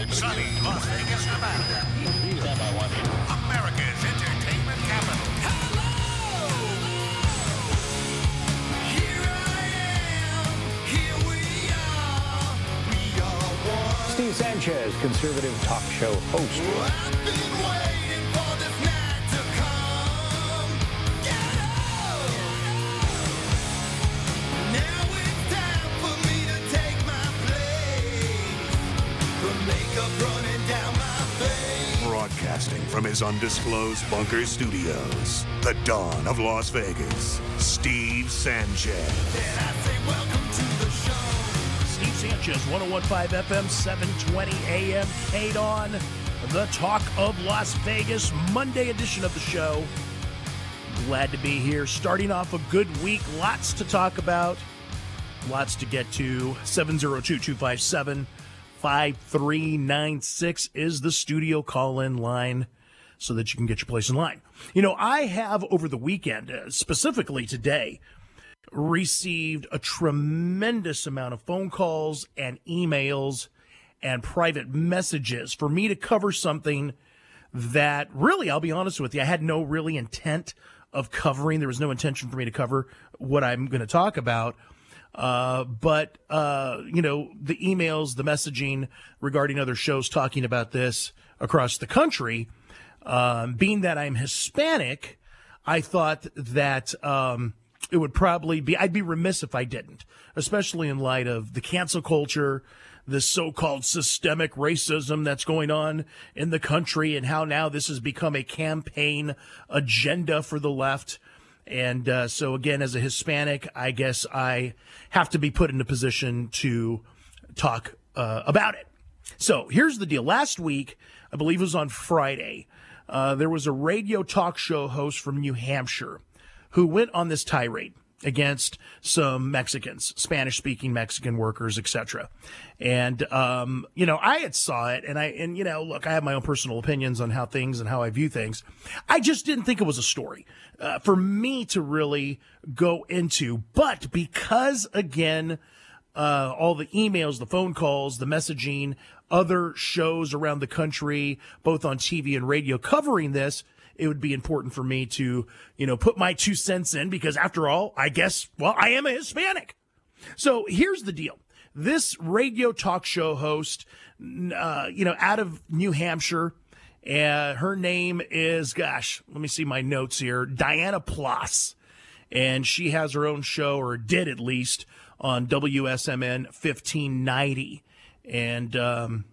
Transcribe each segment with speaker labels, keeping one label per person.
Speaker 1: Sunny Las Vegas, Nevada. America's entertainment capital.
Speaker 2: Steve Sanchez, conservative talk show host.
Speaker 1: Broadcasting from his undisclosed bunker studios, the dawn of Las Vegas, Steve Sanchez.
Speaker 3: Steve Sanchez, 101.5 FM, 720 AM, KDON, the talk of Las Vegas, Monday edition of the show. Glad to be here. Starting off a good week. Lots to talk about. Lots to get to. 702-257-5396 is the studio call-in line so that you can get your place in line. You know, I have over the weekend, specifically today, received a tremendous amount of phone calls and emails and private messages for me to cover something that really, I'll be honest with you, I had no really intent of covering. There was no intention for me to cover what I'm going to talk about. But you know, the emails, the messaging regarding other shows talking about this across the country, being that I'm Hispanic, I thought that it would probably be, I'd be remiss if I didn't, especially in light of the cancel culture, the so-called systemic racism that's going on in the country, and how now this has become a campaign agenda for the left. And so, again, as a Hispanic, I guess I have to be put in a position to talk about it. So here's the deal. Last week, I believe it was on Friday, there was a radio talk show host from New Hampshire who went on this tirade against some Mexicans, Spanish-speaking Mexican workers, etc. And, you know, I had saw it, and you know, look, I have my own personal opinions on how things and how I view things. I just didn't think it was a story for me to really go into. But because, again, all the emails, the phone calls, the messaging, other shows around the country, both on TV and radio covering this, it would be important for me to, you know, put my 2 cents in, because after all, I guess, well, I am a Hispanic. So here's the deal. This radio talk show host, you know, out of New Hampshire, her name is, gosh, let me see my notes here, Diana Plas. And she has her own show, or did at least, on WSMN 1590. And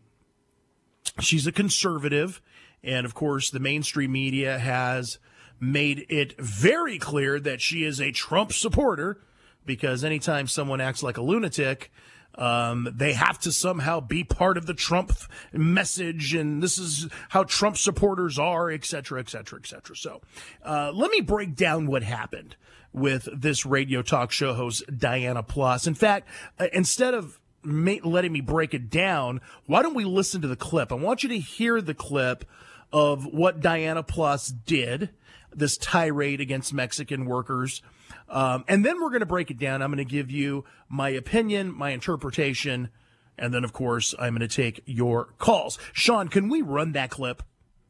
Speaker 3: she's a conservative. And, of course, the mainstream media has made it very clear that she is a Trump supporter, because anytime someone acts like a lunatic, they have to somehow be part of the Trump message, and this is how Trump supporters are, et cetera, et cetera, et cetera. So let me break down what happened with this radio talk show host, Diana Plas. In fact, instead of letting me break it down, why don't we listen to the clip? I want you to hear the clip of what Diana Plas did, this tirade against Mexican workers. And then we're going to break it down. I'm going to give you my opinion, my interpretation, and then, of course, I'm going to take your calls. Sean, can we run that clip?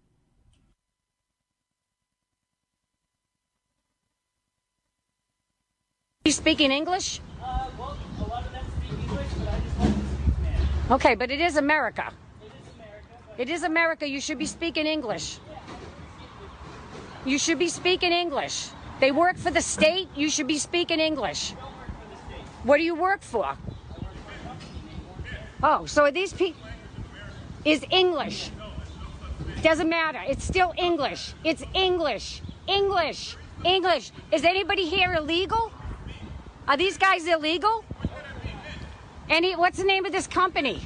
Speaker 4: You speaking English?
Speaker 5: Well, a lot of them speak English, but I just want to speak Spanish.
Speaker 4: Okay, but it is America.
Speaker 5: It is America.
Speaker 4: It is America. You should be speaking English. You should be speaking English. They work for the state. You should be speaking English. What do you work for? Oh, so are these people? Is English. Doesn't matter. It's still English. It's English. English. English. Is anybody here illegal? Are these guys illegal? What's the name of this company?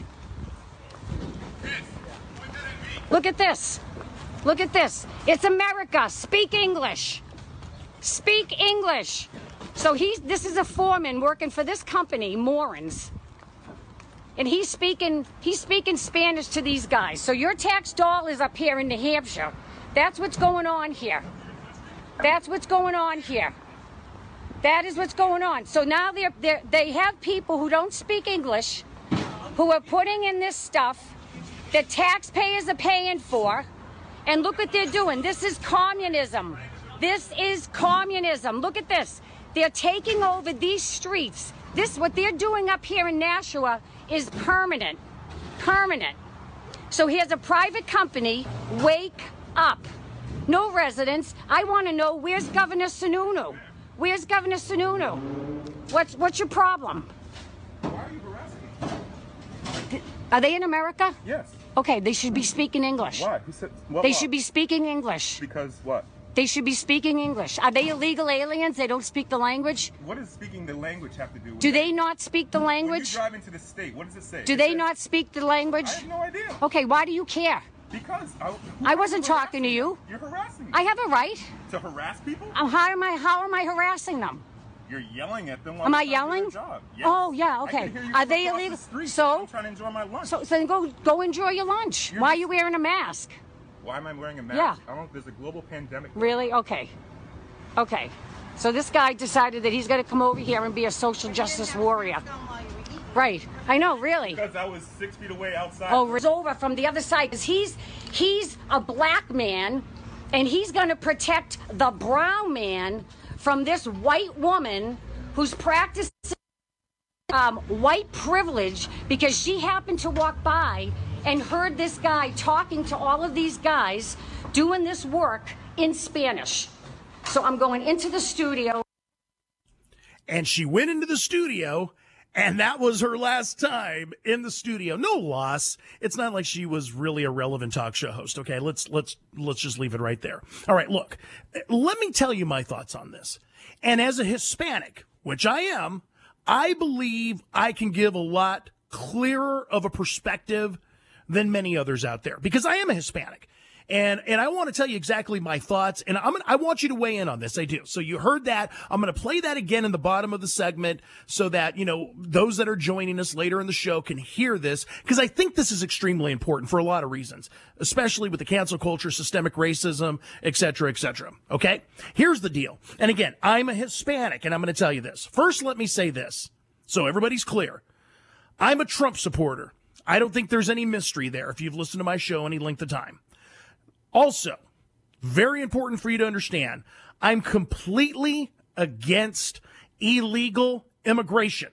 Speaker 4: Look at this. Look at this. It's America. Speak English. Speak English. So this is a foreman working for this company, Morans. And he's speaking Spanish to these guys. So your tax dollars up here in New Hampshire. That's what's going on here. That's what's going on here. That is what's going on. So now they have people who don't speak English, who are putting in this stuff, that taxpayers are paying for. And look what they're doing. This is communism. This is communism. Look at this. They're taking over these streets. What they're doing up here in Nashua is permanent. Permanent. So here's a private company. Wake up. No residents. I want to know, where's Governor Sununu? Where's Governor Sununu? What's your problem?
Speaker 6: Why are you harassing me?
Speaker 4: Are they in America?
Speaker 6: Yes.
Speaker 4: Okay, they should be speaking English.
Speaker 6: Why? Who said, what
Speaker 4: They
Speaker 6: law?
Speaker 4: should be speaking English.
Speaker 6: Because what?
Speaker 4: They should be speaking English. Are they illegal aliens? They don't speak the language?
Speaker 6: What does speaking the language have to do with
Speaker 4: Do
Speaker 6: it?
Speaker 4: they not speak the
Speaker 6: When you
Speaker 4: language?
Speaker 6: drive into the state, what does it say?
Speaker 4: Do
Speaker 6: It
Speaker 4: they
Speaker 6: says-
Speaker 4: not speak the language?
Speaker 6: I have no idea.
Speaker 4: Okay, why do you care?
Speaker 6: Because
Speaker 4: I wasn't talking to you.
Speaker 6: You're harassing me.
Speaker 4: I have a right.
Speaker 6: To harass people?
Speaker 4: How am I harassing them?
Speaker 6: You're yelling at them while
Speaker 4: Am I
Speaker 6: you're trying to do
Speaker 4: yelling?
Speaker 6: their job. Yes.
Speaker 4: Oh, yeah,
Speaker 6: I
Speaker 4: okay.
Speaker 6: can hear you
Speaker 4: Are
Speaker 6: from
Speaker 4: they
Speaker 6: across
Speaker 4: illegal?
Speaker 6: the street.
Speaker 4: So-
Speaker 6: I'm trying to enjoy my lunch.
Speaker 4: So then go enjoy your lunch.
Speaker 6: You're
Speaker 4: Why are
Speaker 6: just-
Speaker 4: you wearing a mask?
Speaker 6: Why am I wearing a mask?
Speaker 4: Yeah.
Speaker 6: I don't. There's a global pandemic.
Speaker 4: Really? Okay. Okay. So this guy decided that he's going to come over here and be a social justice warrior. Right. I know, really.
Speaker 6: Because I was 6 feet away outside.
Speaker 4: Oh, it's over from the other side. 'Cause he's a black man, and he's going to protect the brown man from this white woman who's practicing white privilege because she happened to walk by and heard this guy talking to all of these guys doing this work in Spanish. So I'm going into the studio.
Speaker 3: And she went into the studio, and that was her last time in the studio. No loss. It's not like she was really a relevant talk show host. Okay, let's just leave it right there. All right, look, let me tell you my thoughts on this. And as a Hispanic, which I am, I believe I can give a lot clearer of a perspective than many others out there because I am a Hispanic. And I want to tell you exactly my thoughts, and I want you to weigh in on this. I do. So you heard that. I'm going to play that again in the bottom of the segment so that, those that are joining us later in the show can hear this, because I think this is extremely important for a lot of reasons, especially with the cancel culture, systemic racism, et cetera, et cetera. Okay? Here's the deal. And again, I'm a Hispanic, and I'm going to tell you this. First, let me say this so everybody's clear. I'm a Trump supporter. I don't think there's any mystery there if you've listened to my show any length of time. Also, very important for you to understand, I'm completely against illegal immigration.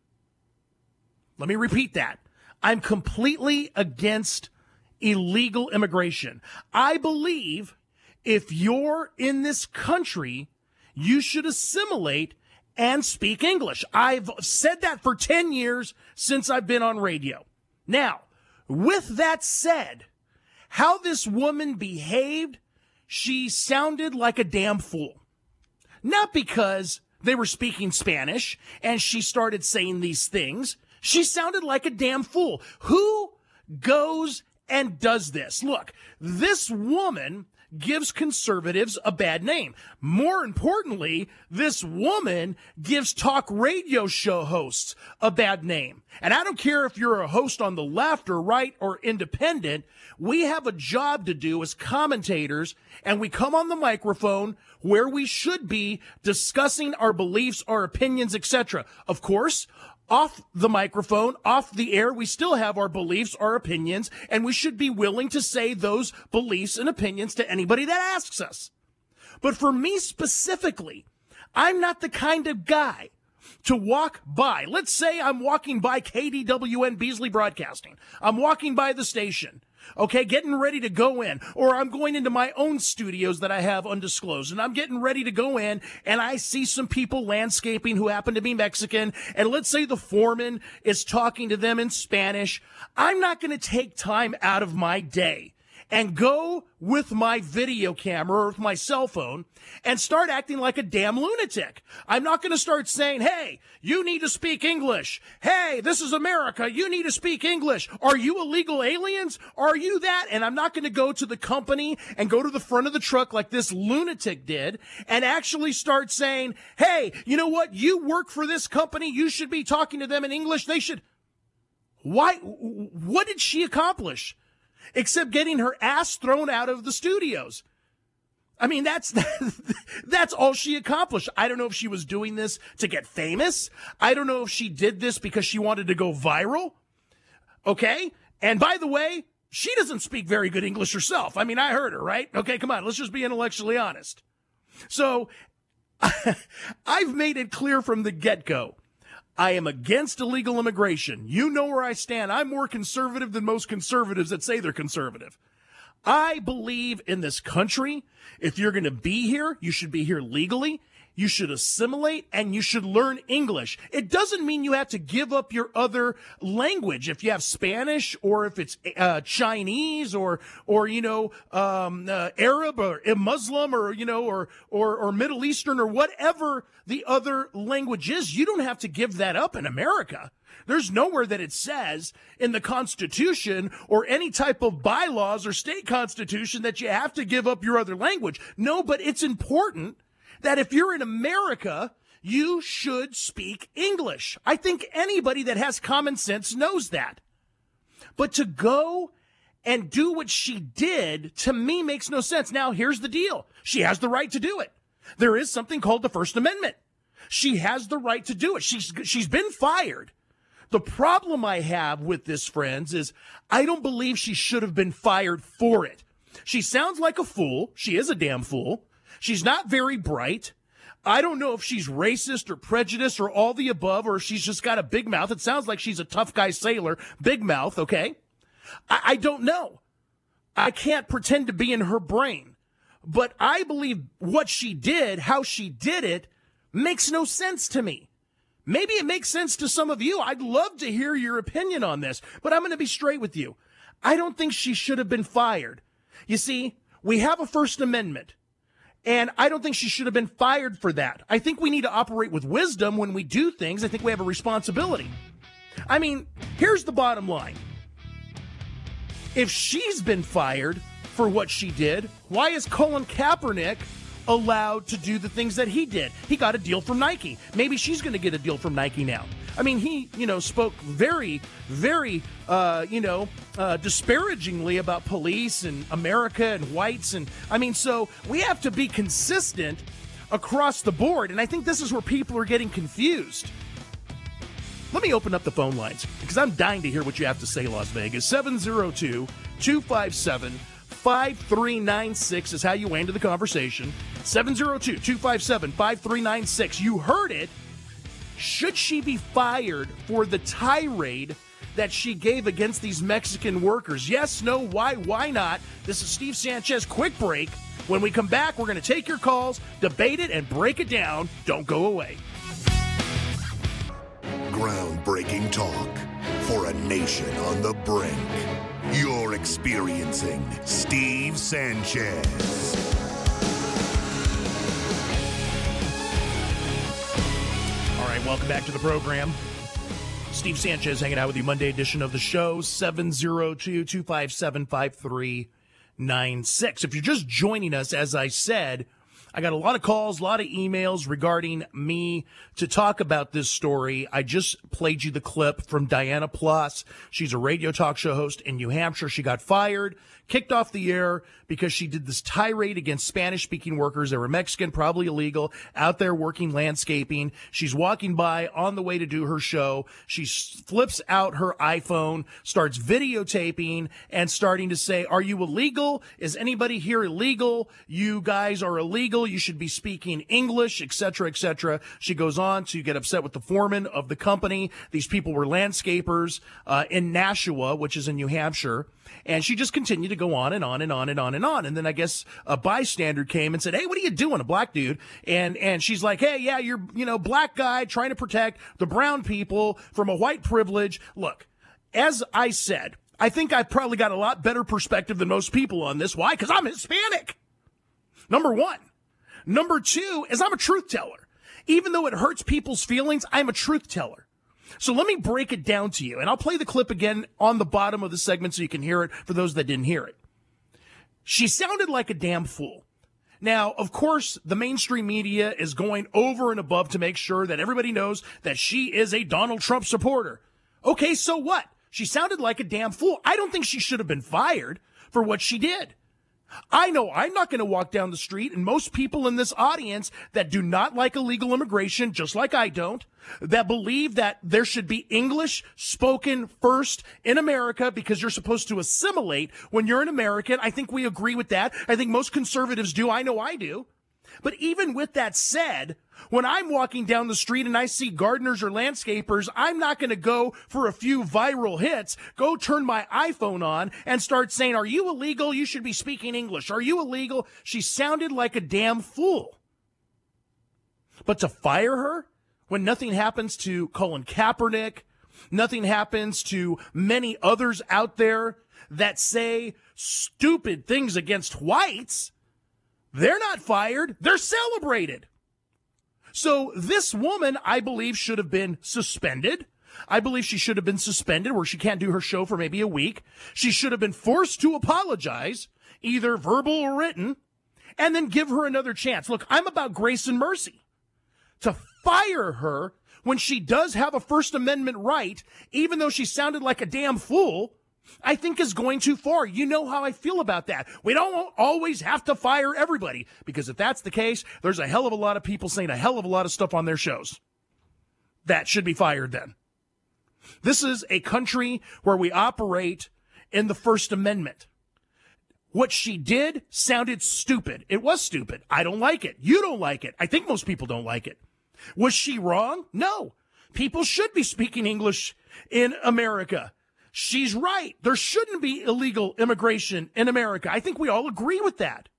Speaker 3: Let me repeat that. I'm completely against illegal immigration. I believe if you're in this country, you should assimilate and speak English. I've said that for 10 years since I've been on radio. Now, with that said, how this woman behaved, she sounded like a damn fool. Not because they were speaking Spanish and she started saying these things. She sounded like a damn fool. Who goes and does this? Look, this woman gives conservatives a bad name. More importantly, this woman gives talk radio show hosts a bad name. And I don't care if you're a host on the left or right or independent, we have a job to do as commentators, and we come on the microphone where we should be discussing our beliefs, our opinions, etc. Of course, off the microphone, off the air, we still have our beliefs, our opinions, and we should be willing to say those beliefs and opinions to anybody that asks us. But for me specifically, I'm not the kind of guy to walk by. Let's say I'm walking by KDWN Beasley Broadcasting. I'm walking by the station. Okay, getting ready to go in, or I'm going into my own studios that I have undisclosed, and I'm getting ready to go in, and I see some people landscaping who happen to be Mexican, and let's say the foreman is talking to them in Spanish. I'm not going to take time out of my day and go with my video camera or with my cell phone and start acting like a damn lunatic. I'm not going to start saying, hey, you need to speak English. Hey, this is America. You need to speak English. Are you illegal aliens? Are you that? And I'm not going to go to the company and go to the front of the truck like this lunatic did and actually start saying, hey, you know what? You work for this company. You should be talking to them in English. They should. Why? What did she accomplish? Except getting her ass thrown out of the studios. I mean, that's all she accomplished. I don't know if she was doing this to get famous. I don't know if she did this because she wanted to go viral. Okay? And by the way, she doesn't speak very good English herself. I mean, I heard her, right? Okay, come on, let's just be intellectually honest. So I've made it clear from the get-go. I am against illegal immigration. You know where I stand. I'm more conservative than most conservatives that say they're conservative. I believe in this country. If you're going to be here, you should be here legally. You should assimilate and you should learn English. It doesn't mean you have to give up your other language. If you have Spanish or if it's Chinese or Arab or Muslim or Middle Eastern or whatever the other language is, you don't have to give that up in America. There's nowhere that it says in the Constitution or any type of bylaws or state constitution that you have to give up your other language. No, but it's important that if you're in America, you should speak English. I think anybody that has common sense knows that. But to go and do what she did, to me, makes no sense. Now, here's the deal. She has the right to do it. There is something called the First Amendment. She has the right to do it. She's been fired. The problem I have with this, friends, is I don't believe she should have been fired for it. She sounds like a fool. She is a damn fool. She's not very bright. I don't know if she's racist or prejudiced or all the above, or if she's just got a big mouth. It sounds like she's a tough guy sailor, big mouth, okay? I don't know. I can't pretend to be in her brain. But I believe what she did, how she did it, makes no sense to me. Maybe it makes sense to some of you. I'd love to hear your opinion on this, but I'm going to be straight with you. I don't think she should have been fired. You see, we have a First Amendment. And I don't think she should have been fired for that. I think we need to operate with wisdom when we do things. I think we have a responsibility. I mean, here's the bottom line. If she's been fired for what she did, why is Colin Kaepernick allowed to do the things that he did? He got a deal from Nike. Maybe she's going to get a deal from Nike now. I mean, he, spoke very, very, disparagingly about police and America and whites. And I mean, so we have to be consistent across the board. And I think this is where people are getting confused. Let me open up the phone lines because I'm dying to hear what you have to say, Las Vegas. 702-257-5396 is how you enter the conversation. 702-257-5396. You heard it. Should she be fired for the tirade that she gave against these Mexican workers? Yes, no, why not? This is Steve Sanchez. Quick break. When we come back, we're going to take your calls, debate it, and break it down. Don't go away.
Speaker 1: Groundbreaking talk for a nation on the brink. You're experiencing Steve Sanchez.
Speaker 3: Welcome back to the program. Steve Sanchez hanging out with you, Monday edition of the show, 702-257-5396. If you're just joining us, as I said, I got a lot of calls, a lot of emails regarding me to talk about this story. I just played you the clip from Diana Plus. She's a radio talk show host in New Hampshire. She got fired, kicked off the air because she did this tirade against Spanish-speaking workers that were Mexican, probably illegal, out there working landscaping. She's walking by on the way to do her show. She flips out her iPhone, starts videotaping, and starting to say, are you illegal? Is anybody here illegal? You guys are illegal. You should be speaking English, etc., etc. She goes on to get upset with the foreman of the company. These people were landscapers in Nashua, which is in New Hampshire. And she just continued to go on and on and on and on and on. And then I guess a bystander came and said, hey, what are you doing? A black dude. And she's like, hey, yeah, you're, black guy trying to protect the brown people from a white privilege. Look, as I said, I think I've probably got a lot better perspective than most people on this. Why? Because I'm Hispanic. Number one. Number two is I'm a truth teller. Even though it hurts people's feelings, I'm a truth teller. So let me break it down to you, and I'll play the clip again on the bottom of the segment so you can hear it for those that didn't hear it. She sounded like a damn fool. Now, of course, the mainstream media is going over and above to make sure that everybody knows that she is a Donald Trump supporter. Okay, so what? She sounded like a damn fool. I don't think she should have been fired for what she did. I know I'm not going to walk down the street, and most people in this audience that do not like illegal immigration, just like I don't, that believe that there should be English spoken first in America because you're supposed to assimilate when you're an American. I think we agree with that. I think most conservatives do. I know I do. But even with that said, when I'm walking down the street and I see gardeners or landscapers, I'm not going to go for a few viral hits, go turn my iPhone on and start saying, are you illegal? You should be speaking English. Are you illegal? She sounded like a damn fool. But to fire her when nothing happens to Colin Kaepernick, nothing happens to many others out there that say stupid things against whites, they're not fired. They're celebrated. So this woman, I believe, should have been suspended. I believe she should have been suspended where she can't do her show for maybe a week. She should have been forced to apologize, either verbal or written, and then give her another chance. Look, I'm about grace and mercy. To fire her when she does have a First Amendment right, even though she sounded like a damn fool, I think is going too far. You know how I feel about that. We don't always have to fire everybody, because if that's the case, there's a hell of a lot of people saying a hell of a lot of stuff on their shows that should be fired then. This is a country where we operate in the First Amendment. What she did sounded stupid. It was stupid. I don't like it. You don't like it. I think most people don't like it. Was she wrong? No. People should be speaking English in America. She's right. There shouldn't be illegal immigration in America. I think we all agree with that.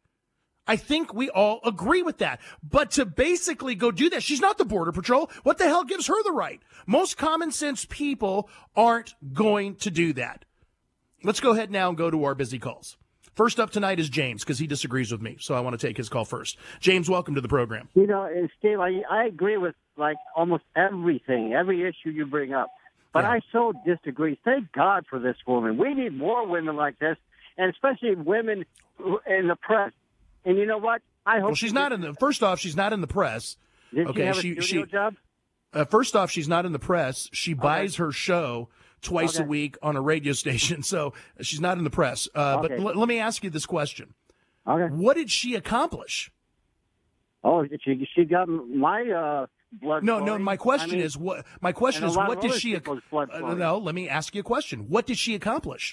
Speaker 3: But to basically go do that, she's not the Border Patrol. What the hell gives her the right? Most common sense people aren't going to do that. Let's go ahead now and go to our busy calls. First up tonight is James, because he disagrees with me, so I want to take his call first. James, welcome to the program.
Speaker 7: You know, and Steve, I agree with like almost everything, every issue you bring up. But
Speaker 3: Yeah.
Speaker 7: I so disagree. Thank God for this woman. We need more women like this, and especially women in the press. And you know what? I hope.
Speaker 3: Well, she's not in the. First off, she's not in the press.
Speaker 7: Did
Speaker 3: Okay,
Speaker 7: she have a studio job?
Speaker 3: First off, she's not in the press. She buys her show twice a week on a radio station, so she's not in the press. But let me ask you this question.
Speaker 7: Okay.
Speaker 3: What did she accomplish?
Speaker 7: Oh, she got my blood.
Speaker 3: No.
Speaker 7: flowing.
Speaker 3: My question is what? My question
Speaker 7: and
Speaker 3: is
Speaker 7: a lot
Speaker 3: what
Speaker 7: of
Speaker 3: did
Speaker 7: other
Speaker 3: she?
Speaker 7: people's blood flowing.
Speaker 3: No. Let me ask you a question. What did she accomplish?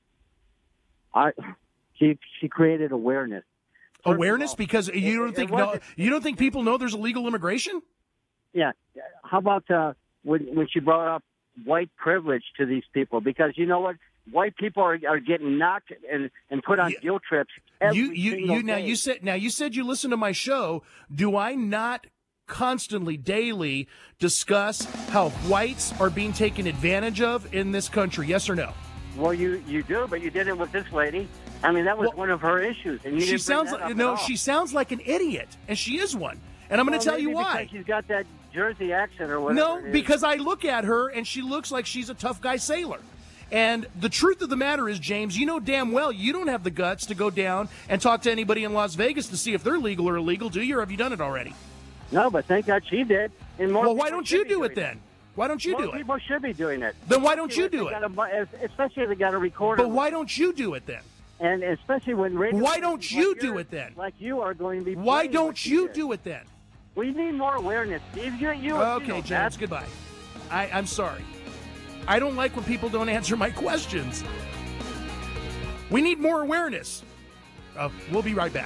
Speaker 7: She created awareness. First
Speaker 3: Awareness,
Speaker 7: of all,
Speaker 3: because you don't think people know there's illegal immigration?
Speaker 7: Yeah. How about when she brought up white privilege to these people? Because you know what? White people are getting knocked and put on guilt trips every single day.
Speaker 3: You said you listen to my show. Do I not constantly, daily discuss how whites are being taken advantage of in this country? Yes or no?
Speaker 7: Well, you do, but you did it with this lady. I mean, that was one of her issues, and you didn't bring that up at all.
Speaker 3: She sounds like an idiot, and she is one. And I'm going to tell you why.
Speaker 7: Because she's got that Jersey accent or whatever.
Speaker 3: No, because I look at her and she looks like she's a tough guy sailor. And the truth of the matter is, James, you know damn well you don't have the guts to go down and talk to anybody in Las Vegas to see if they're legal or illegal, do you? Or have you done it already?
Speaker 7: No, but thank God she did. And more
Speaker 3: well, why don't you do it then? Why don't you do it?
Speaker 7: More people should be doing it.
Speaker 3: Then why don't you do it?
Speaker 7: Especially if they got a recorder.
Speaker 3: But why don't you do it then?
Speaker 7: And especially when radio.
Speaker 3: Why don't you do it then?
Speaker 7: Like you are going to be.
Speaker 3: Why don't you do it then?
Speaker 7: We need more awareness, Steve.
Speaker 3: Okay, James, goodbye. I'm sorry. I don't like when people don't answer my questions. We need more awareness. We'll be right back.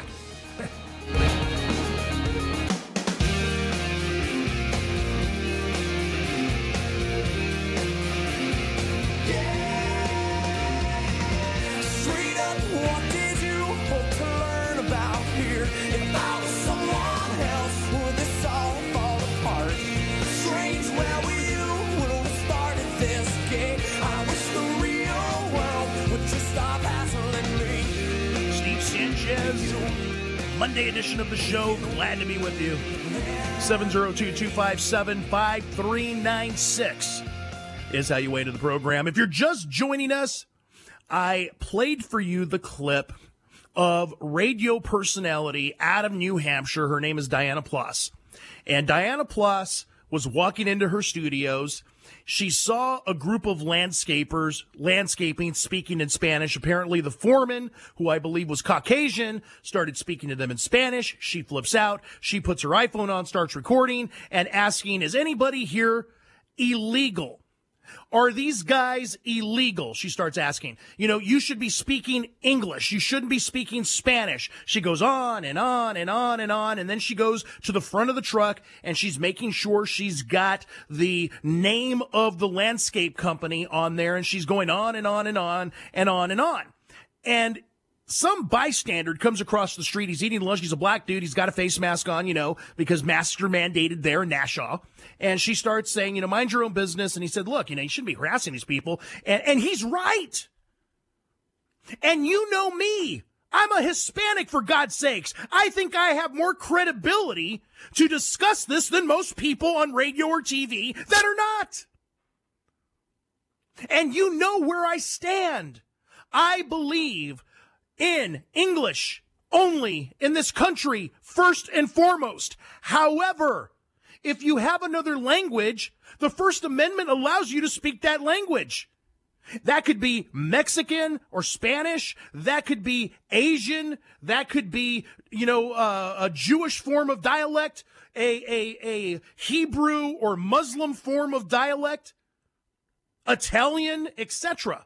Speaker 3: Monday edition of the show. Glad to be with you. 702-257-5396 is how you wait to the program. If you're just joining us, I played for you the clip of radio personality out of New Hampshire. Her name is Diana Ploss. And Diana Ploss was walking into her studios, She saw a group of landscaping, speaking in Spanish. Apparently the foreman, who I believe was Caucasian, started speaking to them in Spanish. She flips out. She puts her iPhone on, starts recording, and asking, is anybody here illegal? Are these guys illegal? She starts asking. You should be speaking English. You shouldn't be speaking Spanish. She goes on and on and on and on. And then she goes to the front of the truck and she's making sure she's got the name of the landscape company on there. And she's going on and on and on and on and on. And some bystander comes across the street. He's eating lunch. He's a black dude. He's got a face mask on, because masks are mandated there in Nassau. And she starts saying, mind your own business. And he said, look, you shouldn't be harassing these people. And he's right. And you know me. I'm a Hispanic, for God's sakes. I think I have more credibility to discuss this than most people on radio or TV that are not. And you know where I stand. I believe in English only in this country, first and foremost. However, if you have another language, the First Amendment allows you to speak that language. That could be Mexican or Spanish. That could be Asian. That could be, a Jewish form of dialect, a Hebrew or Muslim form of dialect, Italian, etc.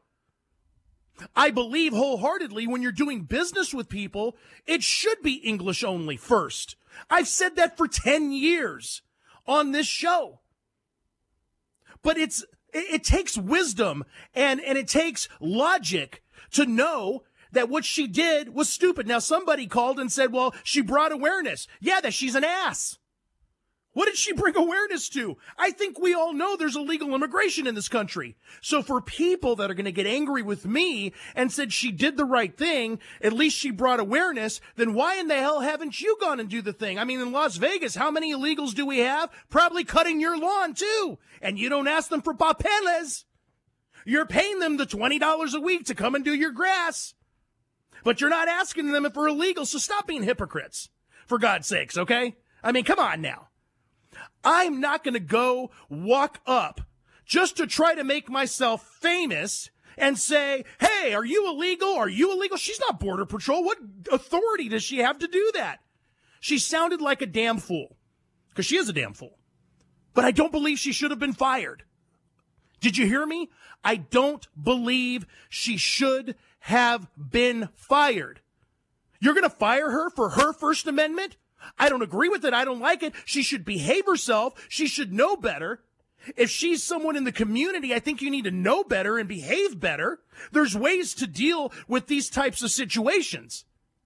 Speaker 3: I believe wholeheartedly when you're doing business with people, it should be English only first. I've said that for 10 years on this show. But it takes wisdom and it takes logic to know that what she did was stupid. Now, somebody called and said, well, she brought awareness. Yeah, that she's an ass. What did she bring awareness to? I think we all know there's illegal immigration in this country. So for people that are going to get angry with me and said she did the right thing, at least she brought awareness, then why in the hell haven't you gone and do the thing? I mean, in Las Vegas, how many illegals do we have? Probably cutting your lawn too. And you don't ask them for papeles. You're paying them the $20 a week to come and do your grass. But you're not asking them if they're illegal, so stop being hypocrites. For God's sakes, okay? I mean, come on now. I'm not going to go walk up just to try to make myself famous and say, hey, are you illegal? Are you illegal? She's not Border Patrol. What authority does she have to do that? She sounded like a damn fool, because she is a damn fool. But I don't believe she should have been fired. Did you hear me? I don't believe she should have been fired. You're going to fire her for her First Amendment? I don't agree with it. I don't like it. She should behave herself. She should know better. If she's someone in the community, I think you need to know better and behave better. There's ways to deal with these types of situations.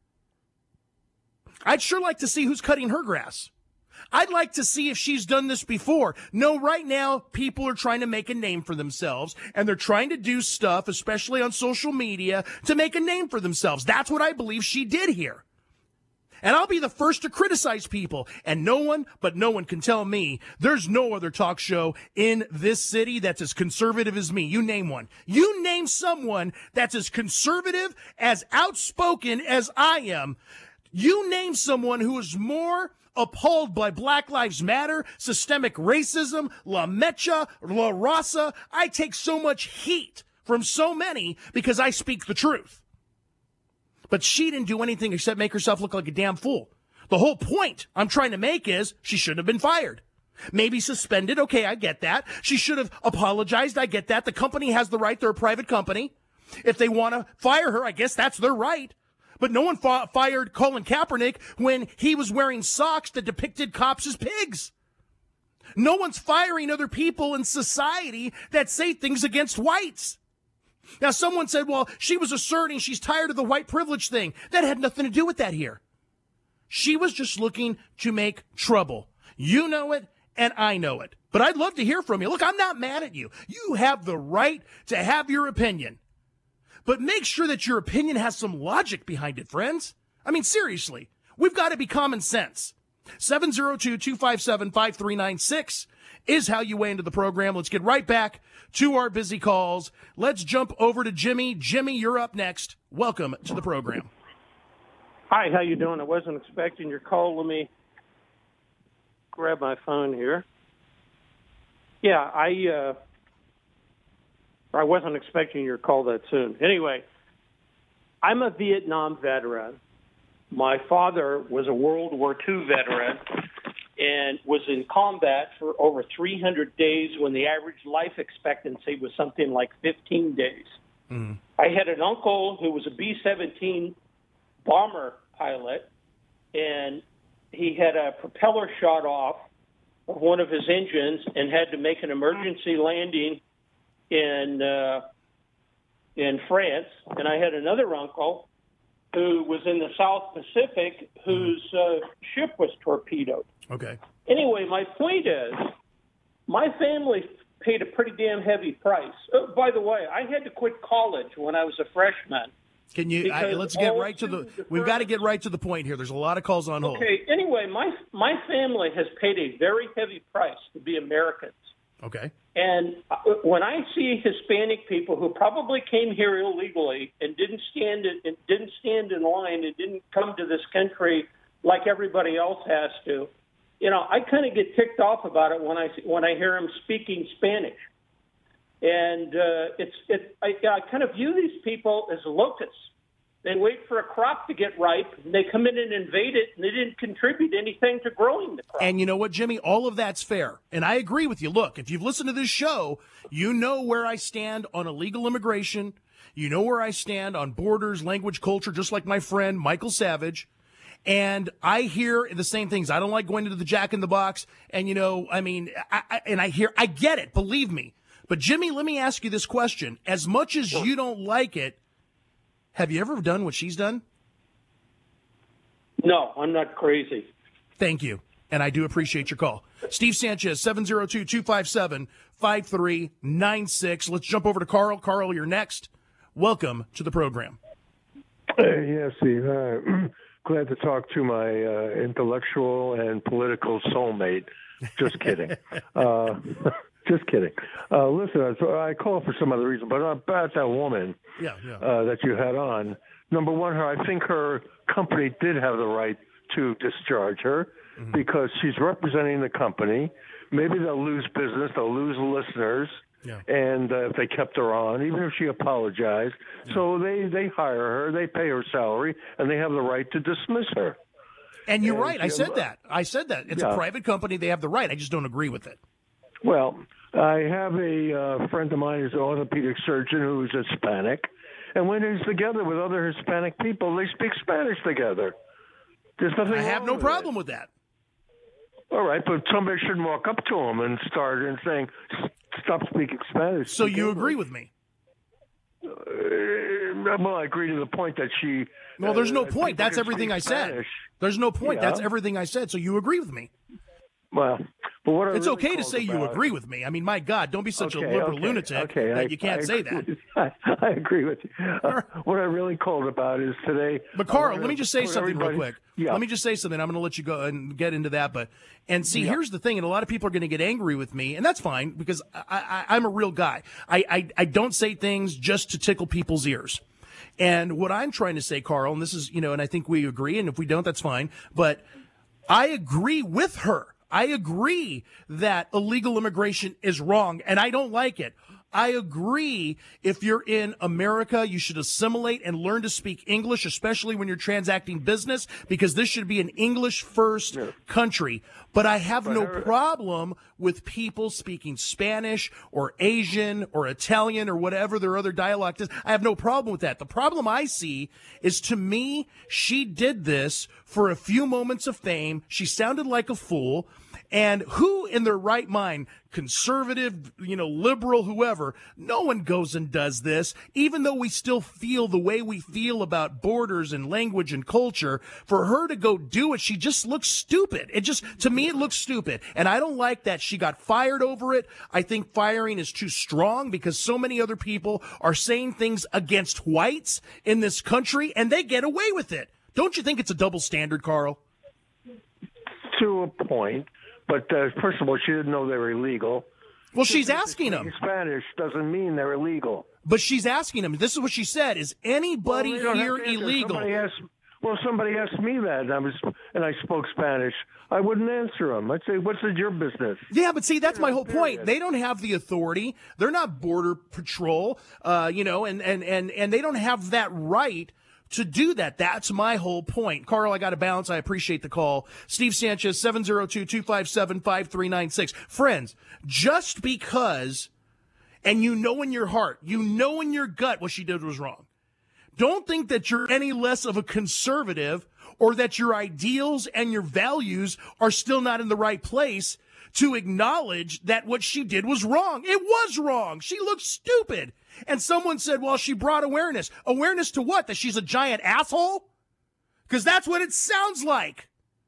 Speaker 3: I'd sure like to see who's cutting her grass. I'd like to see if she's done this before. No, right now, people are trying to make a name for themselves, and they're trying to do stuff, especially on social media, to make a name for themselves. That's what I believe she did here. And I'll be the first to criticize people. And no one can tell me there's no other talk show in this city that's as conservative as me. You name one. You name someone that's as conservative, as outspoken as I am. You name someone who is more appalled by Black Lives Matter, systemic racism, La Mecha, La Raza. I take so much heat from so many because I speak the truth. But she didn't do anything except make herself look like a damn fool. The whole point I'm trying to make is she shouldn't have been fired. Maybe suspended. Okay, I get that. She should have apologized. I get that. The company has the right. They're a private company. If they want to fire her, I guess that's their right. But no one fired Colin Kaepernick when he was wearing socks that depicted cops as pigs. No one's firing other people in society that say things against whites. Now, someone said, well, she was asserting she's tired of the white privilege thing. That had nothing to do with that here. She was just looking to make trouble. You know it, and I know it. But I'd love to hear from you. Look, I'm not mad at you. You have the right to have your opinion. But make sure that your opinion has some logic behind it, friends. I mean, seriously, we've got to be common sense. 702-257-5396 is how you weigh into the program. Let's get right back to our busy calls. Let's jump over to Jimmy. Jimmy, you're up next. Welcome to the program.
Speaker 8: Hi, how you doing? I wasn't expecting your call. Let me grab my phone here. Yeah, I wasn't expecting your call that soon. Anyway, I'm a Vietnam veteran. My father was a World War II veteran and was in combat for over 300 days when the average life expectancy was something like 15 days. Mm. I had an uncle who was a B-17 bomber pilot, and he had a propeller shot off of one of his engines and had to make an emergency landing in France. And I had another uncle who was in the South Pacific whose ship was torpedoed.
Speaker 3: Okay.
Speaker 8: Anyway, my point is, my family paid a pretty damn heavy price. Oh, by the way, I had to quit college when I was a freshman.
Speaker 3: Can you? Let's get right to the. We've got to get right to the point here. There's a lot of calls on hold.
Speaker 8: Okay. Anyway, my family has paid a very heavy price to be Americans.
Speaker 3: Okay.
Speaker 8: And when I see Hispanic people who probably came here illegally and didn't stand in line and didn't come to this country like everybody else has to, I kind of get ticked off about it when I hear them speaking Spanish. And I kind of view these people as locusts. They wait for a crop to get ripe, and they come in and invade it, and they didn't contribute anything to growing the crop.
Speaker 3: And you know what, Jimmy? All of that's fair. And I agree with you. Look, if you've listened to this show, you know where I stand on illegal immigration. You know where I stand on borders, language, culture, just like my friend Michael Savage. And I hear the same things. I don't like going into the Jack in the Box. And, I get it. Believe me. But, Jimmy, let me ask you this question. As much as you don't like it, have you ever done what she's done?
Speaker 8: No, I'm not crazy.
Speaker 3: Thank you. And I do appreciate your call. Steve Sanchez, 702-257-5396. Let's jump over to Carl. Carl, you're next. Welcome to the program.
Speaker 9: Yes, Steve. Glad to talk to my intellectual and political soulmate. Just kidding. Just kidding. Listen, I call for some other reason, but about that woman that you had on. Number one, I think her company did have the right to discharge her because she's representing the company. Maybe they'll lose business, they'll lose listeners, and if they kept her on, even if she apologized. So they hire her, they pay her salary, and they have the right to dismiss her.
Speaker 3: And you're right. I said that. It's a private company. They have the right. I just don't agree with it.
Speaker 9: Well, I have a friend of mine who's an orthopedic surgeon who's Hispanic, and when he's together with other Hispanic people, they speak Spanish together. There's nothing.
Speaker 3: I have no problem with that.
Speaker 9: All right, but somebody shouldn't walk up to him and start saying, "Stop speaking Spanish."
Speaker 3: So you agree with me?
Speaker 9: Well, I agree to the point that she.
Speaker 3: Well, there's no point. That's everything I said. There's no point. That's everything I said. So you agree with me?
Speaker 9: Well, but what
Speaker 3: it's really okay to say you agree with me. I mean, my God, don't be such a liberal lunatic that you can't say that.
Speaker 9: I agree with you. What I really called about is today.
Speaker 3: But Carl, let me just say something real quick. Let me just say something. I'm going to let you go and get into that. Here's the thing, and a lot of people are going to get angry with me, and that's fine because I'm a real guy. I don't say things just to tickle people's ears. And what I'm trying to say, Carl, and this is, and I think we agree, and if we don't, that's fine. But I agree with her. I agree that illegal immigration is wrong, and I don't like it. I agree if you're in America, you should assimilate and learn to speak English, especially when you're transacting business, because this should be an English-first country. But I have no problem with people speaking Spanish or Asian or Italian or whatever their other dialect is. I have no problem with that. The problem I see is, to me, she did this for a few moments of fame. She sounded like a fool. And who in their right mind, conservative, liberal, whoever, no one goes and does this, even though we still feel the way we feel about borders and language and culture. For her to go do it, she just looks stupid. To me, it looks stupid. And I don't like that she got fired over it. I think firing is too strong because so many other people are saying things against whites in this country and they get away with it. Don't you think it's a double standard, Carl?
Speaker 9: To a point. But first of all, she didn't know they were illegal.
Speaker 3: Well, she's asking them.
Speaker 9: Spanish doesn't mean they're illegal.
Speaker 3: But she's asking them. This is what she said: "Is anybody here illegal?"
Speaker 9: Well, somebody asked me that, and I spoke Spanish. I wouldn't answer them. I'd say, "What's your business?"
Speaker 3: Yeah, but see, that's my whole point. They don't have the authority. They're not Border Patrol, and they don't have that right to do that. That's my whole point. Carl, I got to bounce. I appreciate the call. Steve Sanchez, 702-257-5396. Friends, just because, and you know in your heart, you know in your gut what she did was wrong, don't think that you're any less of a conservative or that your ideals and your values are still not in the right place to acknowledge that what she did was wrong. It was wrong. She looked stupid. And someone said, well, she brought awareness. Awareness to what? That she's a giant asshole? Because that's what it sounds like.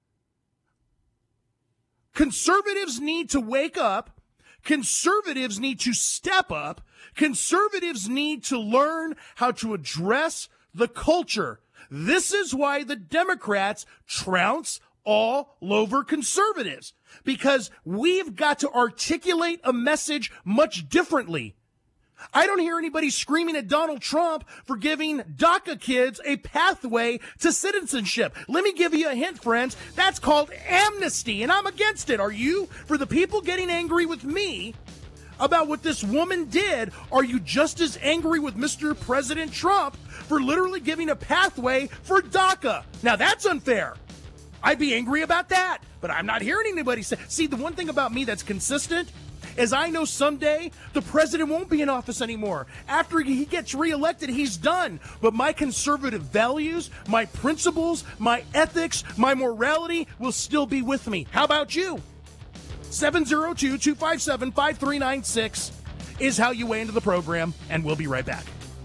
Speaker 3: Conservatives need to wake up. Conservatives need to step up. Conservatives need to learn how to address the culture. This is why the Democrats trounce all over conservatives, because we've got to articulate a message much differently. I don't hear anybody screaming at Donald Trump for giving DACA kids a pathway to citizenship. Let me give you a hint, friends. That's called amnesty, and I'm against it. Are you? For the people getting angry with me about what this woman did, are you just as angry with Mr. President Trump for literally giving a pathway for DACA? Now, that's unfair. I'd be angry about that, but I'm not hearing anybody say. See, the one thing about me that's consistent is I know someday the president won't be in office anymore. After he gets reelected, he's done. But my conservative values, my principles, my ethics, my morality will still be with me. How about you? 702-257-5396 is how you weigh into the program, and we'll be right back.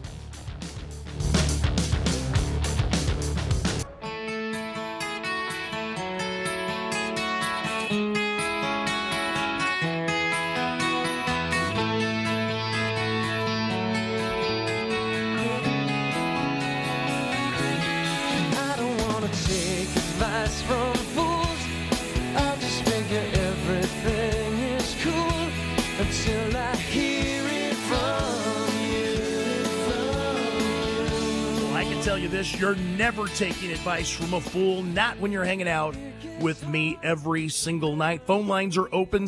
Speaker 3: You're never taking advice from a fool, not when you're hanging out with me every single night. Phone lines are open,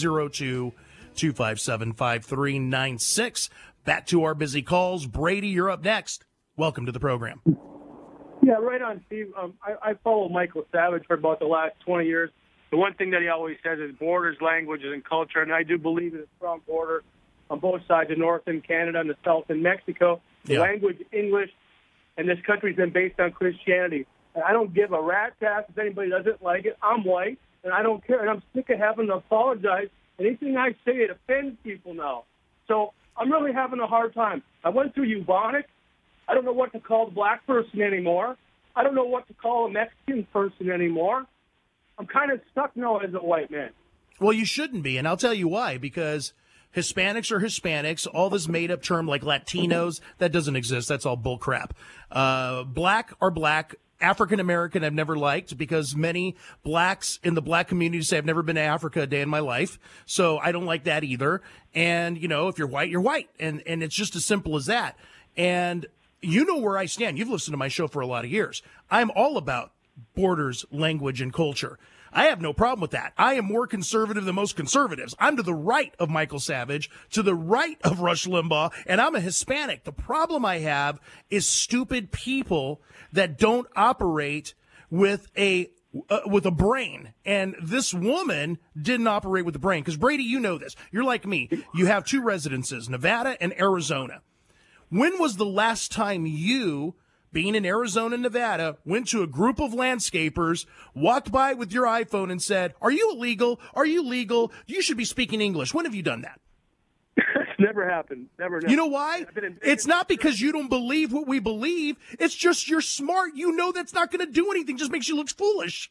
Speaker 3: 702-257-5396. Back to our busy calls. Brady, you're up next. Welcome to the program.
Speaker 10: Yeah, right on, Steve. I follow Michael Savage for about the last 20 years. The one thing that he always says is borders, languages, and culture, and I do believe in a strong border on both sides, the north in Canada and the south in Mexico. The language, English, and this country's been based on Christianity. And I don't give a rat's ass if anybody doesn't like it. I'm white, and I don't care. And I'm sick of having to apologize. Anything I say, it offends people now. So I'm really having a hard time. I went through Ubonic. I don't know what to call a black person anymore. I don't know what to call a Mexican person anymore. I'm kind of stuck now as a white man.
Speaker 3: Well, you shouldn't be, and I'll tell you why. Because Hispanics are Hispanics. All this made-up term like Latinos, that doesn't exist. That's all bull crap. Black are black. African-American I've never liked because many blacks in the black community say I've never been to Africa a day in my life. So I don't like that either. And, you know, if you're white, you're white. And it's just as simple as that. And you know where I stand. You've listened to my show for a lot of years. I'm all about borders, language, and culture. I have no problem with that. I am more conservative than most conservatives. I'm to the right of Michael Savage, to the right of Rush Limbaugh, and I'm a Hispanic. The problem I have is stupid people that don't operate with a brain. And this woman didn't operate with a brain. Because, Brady, you know this. You're like me. You have two residences, Nevada and Arizona. When was the last time you, being in Arizona and Nevada, went to a group of landscapers, walked by with your iPhone and said, are you illegal? Are you legal? You should be speaking English. When have you done that?
Speaker 10: It's never happened. Never.
Speaker 3: You know why? It's not because you don't believe what we believe. It's just you're smart. You know that's not going to do anything. It just makes you look foolish.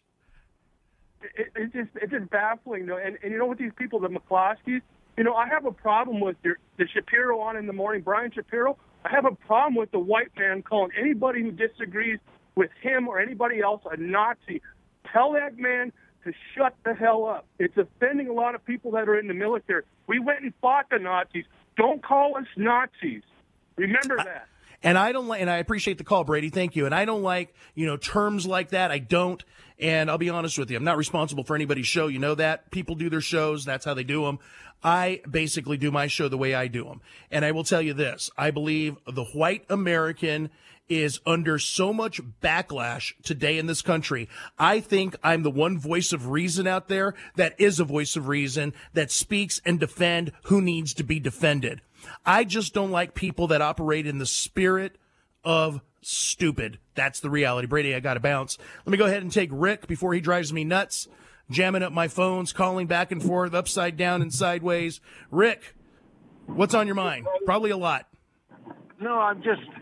Speaker 10: It's just baffling. And you know what these people, the McCloskeys, you know, I have a problem with the Shapiro on in the morning, Brian Shapiro. I have a problem with the white man calling anybody who disagrees with him or anybody else a Nazi. Tell that man to shut the hell up. It's offending a lot of people that are in the military. We went and fought the Nazis. Don't call us Nazis. Remember that.
Speaker 3: And I don't like, and I appreciate the call, Brady. Thank you. And I don't like, terms like that. I don't. And I'll be honest with you. I'm not responsible for anybody's show. You know that. People do their shows. That's how they do them. I basically do my show the way I do them. And I will tell you this. I believe the white American is under so much backlash today in this country. I think I'm the one voice of reason out there that is a voice of reason that speaks and defend who needs to be defended. I just don't like people that operate in the spirit of stupid. That's the reality. Brady, I got to bounce. Let me go ahead and take Rick before he drives me nuts, jamming up my phones, calling back and forth, upside down and sideways. Rick, what's on your mind? Probably a lot.
Speaker 11: No, I'm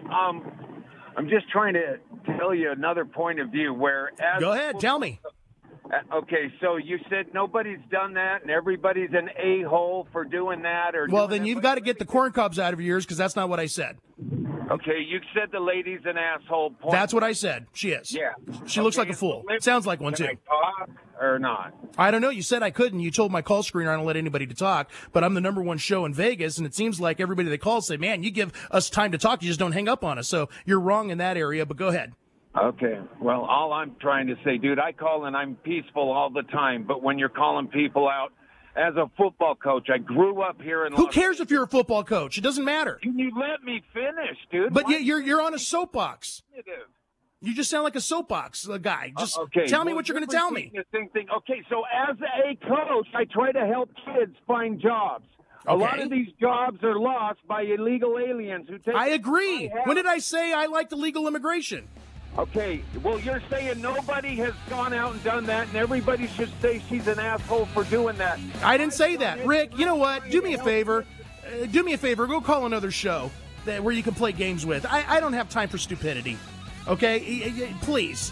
Speaker 11: just trying to tell you another point of view where...
Speaker 3: Go ahead, tell me.
Speaker 11: Okay, so you said nobody's done that and everybody's an a-hole for doing that?
Speaker 3: Well, then you've got to get the corn cobs out of your ears because that's not what I said.
Speaker 11: Okay, you said the lady's an asshole.
Speaker 3: That's what I said. She is.
Speaker 11: Yeah.
Speaker 3: She looks like a fool. Sounds like one, too.
Speaker 11: Can I talk or not?
Speaker 3: I don't know. You said I couldn't. You told my call screener I don't let anybody to talk, but I'm the number one show in Vegas, and it seems like everybody that calls say, man, you give us time to talk. You just don't hang up on us. So you're wrong in that area, but go ahead.
Speaker 11: Okay. Well, all I'm trying to say, dude, I call and I'm peaceful all the time, but when you're calling people out, as a football coach, I grew up here in
Speaker 3: Who cares if you're a football coach? It doesn't matter.
Speaker 11: Can you let me finish, dude?
Speaker 3: But you're on a soapbox. You just sound like a soapbox guy. Just tell me what you're going to tell me.
Speaker 11: The same thing. Okay, so as a coach, I try to help kids find jobs. Okay. A lot of these jobs are lost by illegal aliens who take.
Speaker 3: I agree. When did I say I liked illegal immigration?
Speaker 11: Okay, well, you're saying nobody has gone out and done that, and everybody should say she's an asshole for doing that.
Speaker 3: I didn't say that. Rick, you know what? Do me a favor. Go call another show where you can play games with. I don't have time for stupidity. Okay? Please.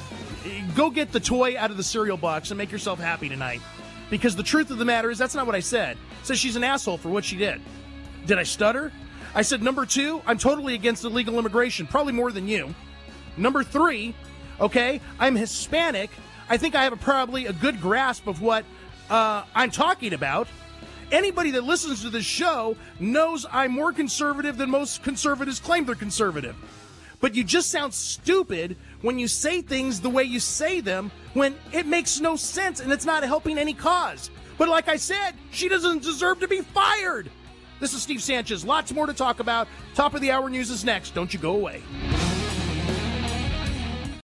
Speaker 3: Go get the toy out of the cereal box and make yourself happy tonight. Because the truth of the matter is that's not what I said. I said she's an asshole for what she did. Did I stutter? I said, number 2, I'm totally against illegal immigration, probably more than you. Number 3, okay, I'm Hispanic. I think I have probably a good grasp of what I'm talking about. Anybody that listens to this show knows I'm more conservative than most conservatives claim they're conservative. But you just sound stupid when you say things the way you say them when it makes no sense and it's not helping any cause. But like I said, she doesn't deserve to be fired. This is Steve Sanchez. Lots more to talk about. Top of the hour news is next. Don't you go away.